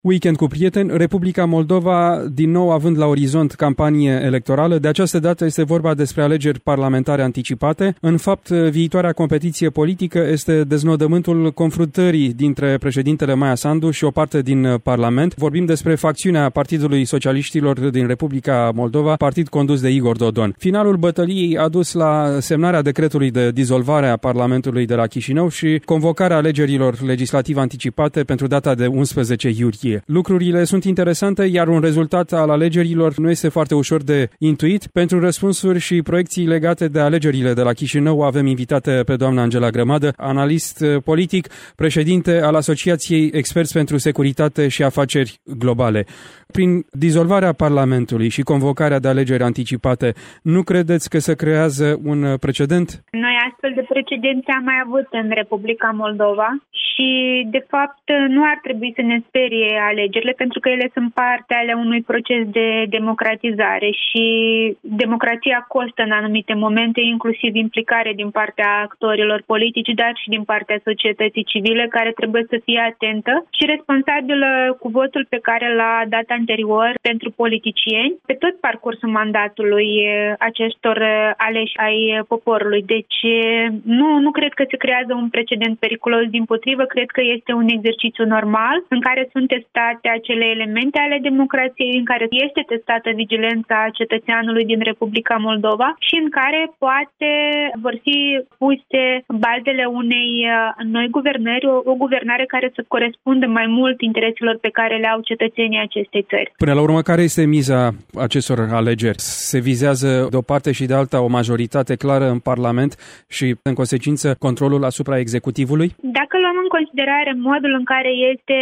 Weekend cu prieteni, Republica Moldova, din nou având la orizont campanie electorală, de această dată este vorba despre alegeri parlamentare anticipate. În fapt, viitoarea competiție politică este deznodământul confruntării dintre președintele Maia Sandu și o parte din Parlament. Vorbim despre facțiunea Partidului Socialiștilor din Republica Moldova, partid condus de Igor Dodon. Finalul bătăliei a dus la semnarea decretului de dizolvare a Parlamentului de la Chișinău și convocarea alegerilor legislative anticipate pentru data de 11 iulie. Lucrurile sunt interesante, iar un rezultat al alegerilor nu este foarte ușor de intuit. Pentru răspunsuri și proiecții legate de alegerile de la Chișinău avem invitate pe doamna Angela Grămadă, analist politic, președinte al Asociației Experți pentru Securitate și Afaceri Globale. Prin dizolvarea Parlamentului și convocarea de alegeri anticipate, nu credeți că se creează un precedent? Noi astfel de precedente am mai avut în Republica Moldova și, de fapt, nu ar trebui să ne sperie alegerile, pentru că ele sunt parte ale unui proces de democratizare și democrația costă în anumite momente, inclusiv implicare din partea actorilor politici, dar și din partea societății civile, care trebuie să fie atentă și responsabilă cu votul pe care l-a dat anterior pentru politicieni pe tot parcursul mandatului acestor aleși ai poporului. Deci nu cred că se creează un precedent periculos, dimpotrivă, cred că este un exercițiu normal în care sunt testate acele elemente ale democrației, în care este testată vigilența cetățeanului din Republica Moldova și în care poate vor fi puse bazele unei noi guvernări, o guvernare care să corespundă mai mult intereselor pe care le au cetățenii acestei țări. Până la urmă, care este miza acestor alegeri? Se vizează de o parte și de alta o majoritate clară în Parlament și, în consecință, controlul asupra executivului? Dacă luăm în considerare modul în care este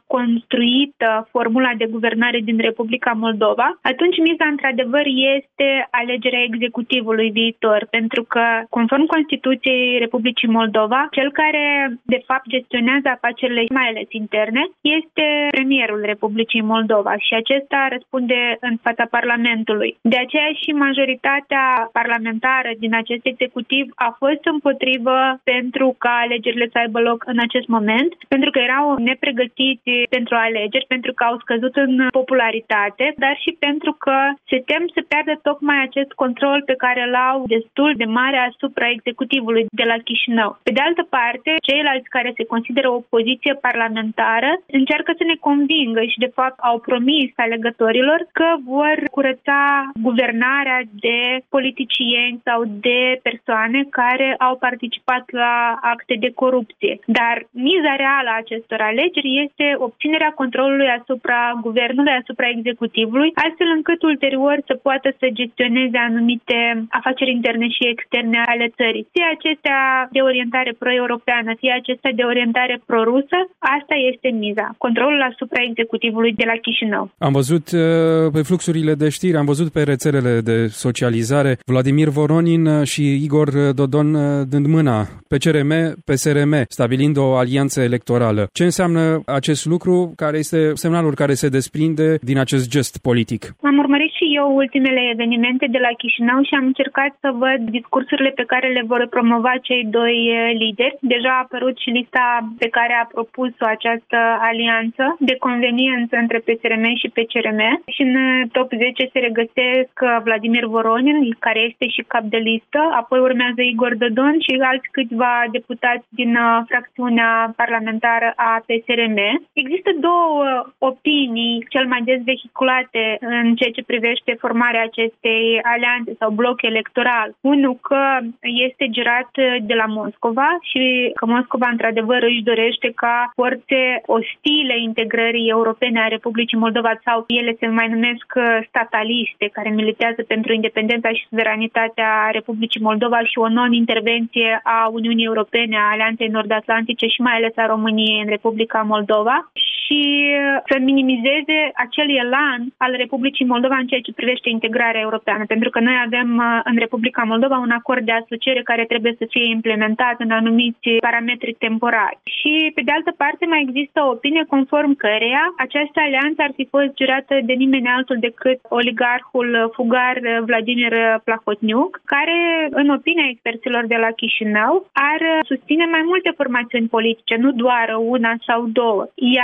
construită formula de guvernare din Republica Moldova, atunci miza, într-adevăr, este alegerea executivului viitor, pentru că, conform Constituției Republicii Moldova, cel care, de fapt, gestionează afacerile, mai ales interne, este premierul Republicii Moldova și acesta răspunde în fața Parlamentului. De aceea și majoritatea parlamentară din acest executiv a fost împotrivă pentru ca alegerile să aibă loc în acest moment, pentru că erau nepregătiți pentru alegeri, pentru că au scăzut în popularitate, dar și pentru că se tem să piardă tocmai acest control pe care îl au destul de mare asupra executivului de la Chișinău. Pe de altă parte, ceilalți care se consideră opoziție parlamentară încearcă să ne convingă și, de fapt, au promis alegătorilor că vor curăța guvernarea de politicieni sau de persoane care au participat la acte de corupție. Dar miza reală a acestor alegeri este obținerea controlului asupra guvernului, asupra executivului, astfel încât ulterior să poată să gestioneze anumite afaceri interne și externe ale țării. Fie acestea de orientare pro-europeană, fie acestea de orientare pro-rusă, asta este miza. Controlul asupra executivului de la Chișinău. Am văzut pe fluxurile de știri, am văzut pe rețelele de socializare Vladimir Voronin și Igor Dodon dând mâna pe CRM, pe SRM, stabilind o alianță electorală. Ce înseamnă acest lucru? Care este semnalul care se desprinde din acest gest politic? Am urmărit și eu ultimele evenimente de la Chișinău și am încercat să văd discursurile pe care le vor promova cei doi lideri. Deja a apărut și lista pe care a propus-o această alianță de conveniență între PSRM și PCRM și în top 10 se regăsesc Vladimir Voronin, care este și cap de listă, apoi urmează Igor Dodon și alți câțiva deputați din fracțiunea parlamentară a PSRM. Există două opinii cel mai des vehiculate în ceea ce privește formarea acestei alianțe sau bloc electoral. Unul, că este girat de la Moscova și că Moscova într-adevăr își dorește ca forțe ostile integrării europene a Republicii Moldova, sau ele se mai numesc stataliste, care militează pentru independența și suveranitatea Republicii Moldova și o non-intervenție a Uniunii Europene, a Alianței Nord-Atlantice și mai ales a României în Republica Moldova, și să minimizeze acel elan al Republicii Moldova în ceea ce privește integrarea europeană, pentru că noi avem în Republica Moldova un acord de asociere care trebuie să fie implementat în anumiți parametri temporari. Și, pe de altă parte, mai există o opinie conform căreia această alianță ar fi fost jurată de nimeni altul decât oligarhul fugar Vladimir Plahotniuc, care, în opinia experților de la Chișinău, ar susține mai multe formațiuni politice, nu doar una sau două. Iar prin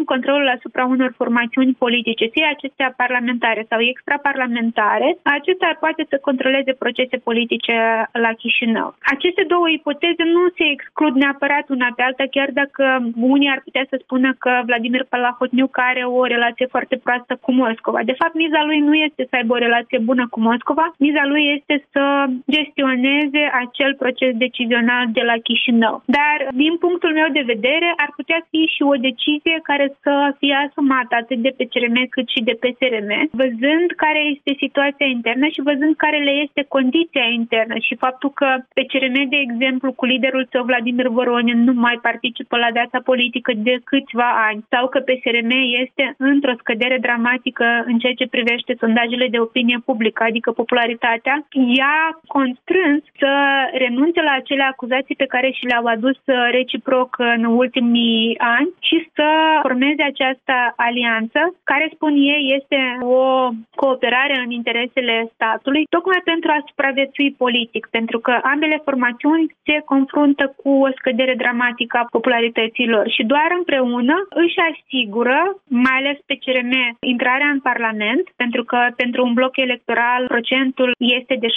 dețin controlul asupra unor formațiuni politice, fie acestea parlamentare sau extraparlamentare, acesta poate să controleze procese politice la Chișinău. Aceste două ipoteze nu se exclud neapărat una pe alta, chiar dacă unii ar putea să spună că Vladimir Plahotniuc are o relație foarte proastă cu Moscova. De fapt, miza lui nu este să aibă o relație bună cu Moscova, miza lui este să gestioneze acel proces decizional de la Chișinău. Dar, din punctul meu de vedere, ar putea fi și o decizie care să fie asumată atât de PCRM cât și de PSRM, văzând care este situația internă și văzând care le este condiția internă și faptul că PCRM, de exemplu, cu liderul său Vladimir Voronin nu mai participă la viața politică de câțiva ani sau că PSRM este într-o scădere dramatică în ceea ce privește sondajele de opinie publică, adică popularitatea, i-a constrâns să renunțe la acele acuzații pe care și le-au adus reciproc în ultimii ani și să formeze această alianță, care, spun ei, este o cooperare în interesele statului, tocmai pentru a supraviețui politic, pentru că ambele formațiuni se confruntă cu o scădere dramatică a popularității lor și doar împreună își asigură, mai ales pe PCRM, intrarea în Parlament, pentru că pentru un bloc electoral procentul este de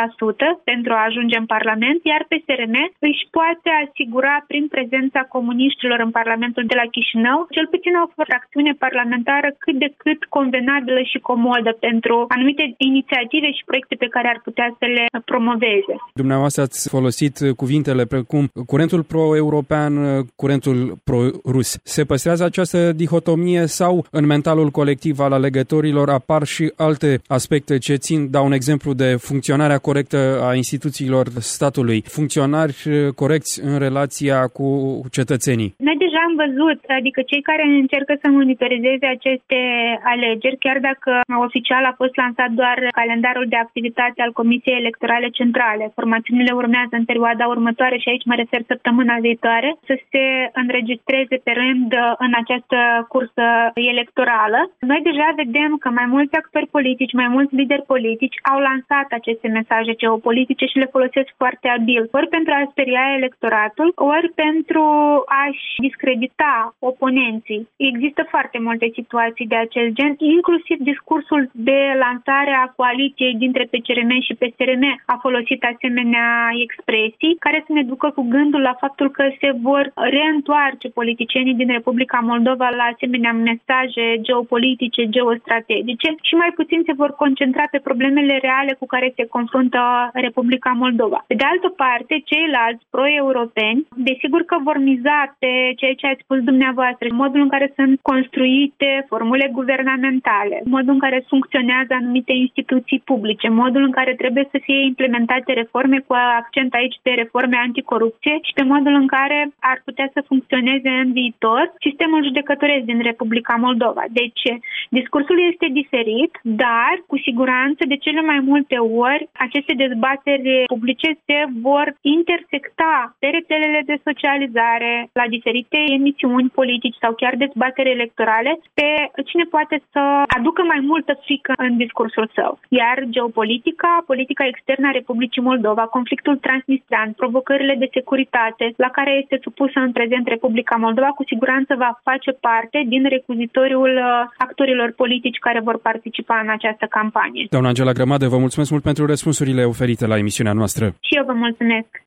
7% pentru a ajunge în Parlament, iar PSRM își poate asigura prin prezența comuniștilor în Parlamentul de la Chișinău cel puțin o fracțiune parlamentară cât de cât convenabilă și comodă pentru anumite inițiative și proiecte pe care ar putea să le promoveze. Dumneavoastră ați folosit cuvintele precum curentul pro-european, curentul pro-rus. Se păstrează această dihotomie sau în mentalul colectiv al alegătorilor apar și alte aspecte ce țin, dau un exemplu de funcționarea corectă a instituțiilor statului, funcționari corecți în relația cu cetățenii? Noi deja am văzut, adică cei care încercă să monitorizeze aceste alegeri, chiar dacă oficial a fost lansat doar calendarul de activitate al Comisiei Electorale Centrale. Formațiunile urmează în perioada următoare și aici mă refer săptămâna viitoare, să se înregistreze pe rând în această cursă electorală. Noi deja vedem că mai mulți actori politici, mai mulți lideri politici au lansat aceste mesaje geopolitice și le folosesc foarte abil, ori pentru a speria electoratul, ori pentru a-și discredita oponenții. Există foarte multe situații de acest gen, inclusiv discursul de lansare a coaliției dintre PCRM și PSRM a folosit asemenea expresii care să ne ducă cu gândul la faptul că se vor reîntoarce politicienii din Republica Moldova la asemenea mesaje geopolitice, geostrategice și mai puțin se vor concentra pe problemele reale cu care se confruntă Republica Moldova. Pe de altă parte, ceilalți pro-europeni, desigur că vor miza pe ceea ce ați spus dumneavoastră, modul în care sunt construite formule guvernamentale, modul în care funcționează anumite instituții publice, modul în care trebuie să fie implementate reforme cu accent aici pe reforme anticorupție și pe modul în care ar putea să funcționeze în viitor sistemul judecătoresc din Republica Moldova. Deci, discursul este diferit, dar cu siguranță de cele mai multe ori aceste dezbateri publice se vor intersecta pe rețelele de socializare, la diferite emisiuni politici sau chiar dezbateri electorale, pe cine poate să aducă mai multă frică în discursul său. Iar geopolitica, politica externă a Republicii Moldova, conflictul transnistrean, provocările de securitate la care este supusă în prezent Republica Moldova, cu siguranță va face parte din recuzitoriul actorilor politici care vor participa în această campanie. Doamna Angela Grămadă, vă mulțumesc mult pentru răspunsurile oferite la emisiunea noastră. Și eu vă mulțumesc.